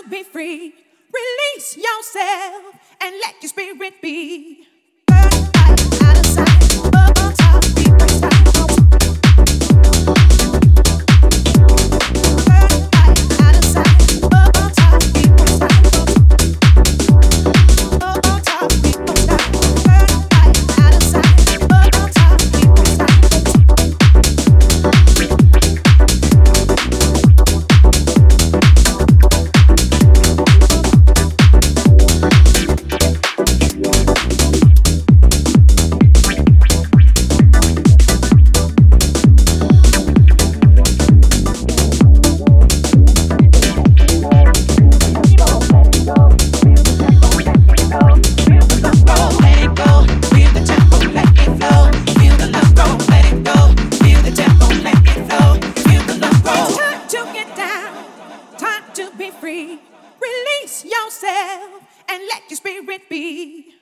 be free. Release yourself and let your spirit be. Burn light out of sight, bubble top, be freestyle. Burn light out of sight, bubble top, be freestyle. Bubble top, be freestyle. Burn light out of sight, bubble top, be freestyle. Be free, release yourself and let your spirit be.